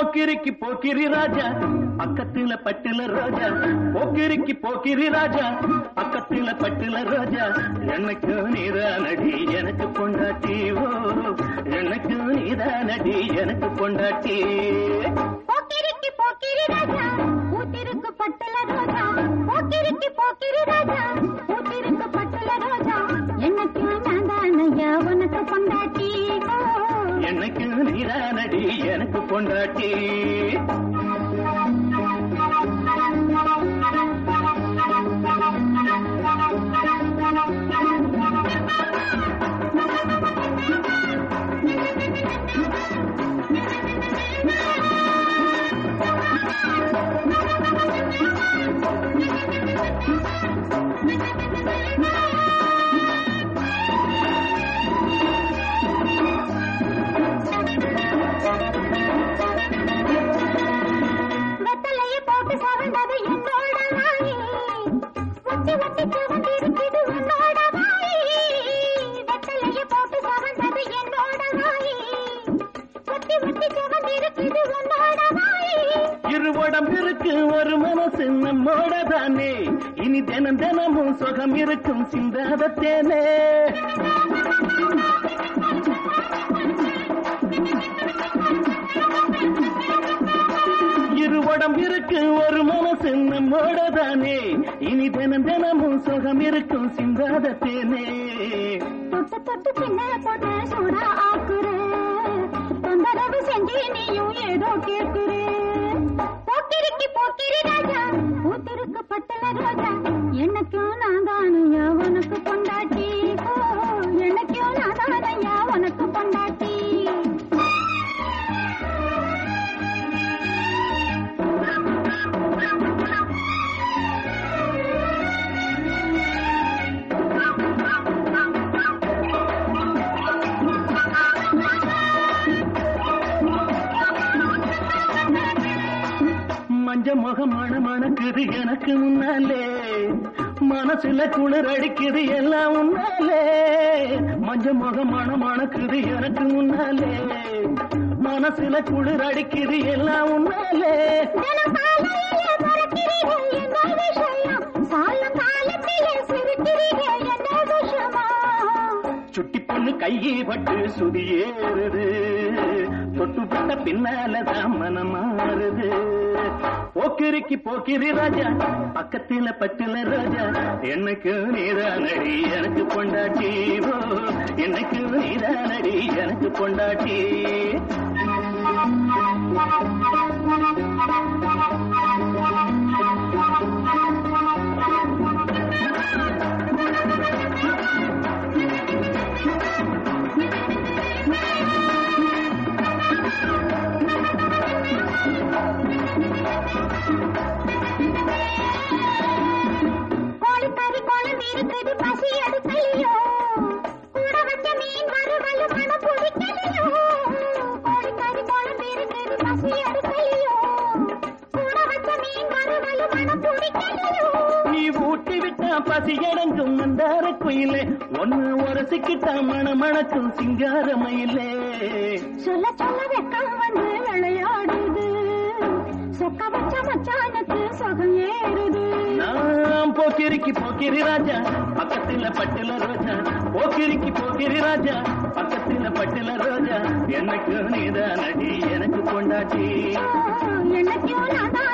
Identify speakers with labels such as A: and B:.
A: போக்கிரிக்கு போக்கிரி ராஜா பக்கத்துல பட்டுல ரோஜா போக்கிரிக்கு போக்கிரி ராஜா பக்கத்துல பட்டுல ரோஜா எனக்கு நீதானடி எனக்கு பொண்டாட்டி ஓ எனக்கு நீதானடி எனக்கு பொண்டாட்டி
B: போக்கிரிக்கு போக்கிரி ராஜா ஊத்திருக்கு பட்டுல ரோஜா போக்கிரிக்கு போக்கிரி ராஜா ஊத்திருக்கு பட்டுல ரோஜா எனக்கு நான்தானையா உனக்கு பொண்டாட்டி
A: எனக்கு நீதானடி எனக்கு பொண்டாட்டி இருவடம்பிற்கு ஒரு மனசு நம்மோட தானே இனி தினம் தினமும் சுகம் இருக்கும் சிந்தாத தேனே இருவடம்பிற்கு ஒரு மனசு நம்மோட தானே இனி தினம் தினமும் சுகம் இருக்கும் சிந்தாத தேனே
B: தொட்டு தொட்டு சின்ன போட்டு சூடா ஆக்குற தொந்தரவு செஞ்சு நீயும் ஏதோ கேட்குற போக்கிரிக்கு போக்கிரி ராஜா ஊத்திருக்கு பட்டுல ரோஜா எனக்கும் நான் தானையா உனக்கு பொண்டாட்டி எனக்கும் நான் தானையா உனக்கு பொண்டாட்டி
A: மஞ்ச முகம் மணக்குது எனக்கு முன்னாலே மனசுல குளிர் அடிக்குது எல்லாம் முன்னாலே மஞ்ச முகம் மணக்குது எனக்கு முன்னாலே மனசுல குளிர் அடிக்குது எல்லாம் முன்னாலே சுட்டி பொண்ணு கையை பட்டு சுதியேறுது தொட்டுப்பட்ட பின்னாலதான் மனம் மாறுது போக்கிரிக்கு போக்கிரி ராஜா பக்கத்துல பட்டுல ராஜா எனக்கு நீதானடி எனக்கு பொண்டாட்டி எனக்கு நீதானடி எனக்கு பொண்டாட்டி
B: பசி எடுக்கலையோ கூட வச்ச மீன் வறுவல் மனம் பிடிக்கலையோ கோழிக்கறி குழம்பு இருக்குது பசி எடுக்கலையோ கூட வச்ச மீன் வறுவல் மனம் பிடிக்கலையோ
A: நீ ஊட்டி விட்டா பசி அடங்கும் மந்தார குயிலே ஒன்னு உரசிக்கிட்டா மணமணக்கும் சிங்கார மயிலே
B: சொல்ல சொல்ல வெக்கம் வந்து விளையாடுது சொக்க வச்ச மச்சானுக்கு சொகம் ஏறுது
A: நாம் போக்கிரிக்கு போக்கிரி ராஜா பக்கத்துல பட்டுல ரோஜா போக்கிரிக்கு போக்கிரி ராஜா பக்கத்துல பட்டுல ரோஜா எனக்கு நீதானடி எனக்கு பொண்டாட்டி
B: எனக்கும் நான்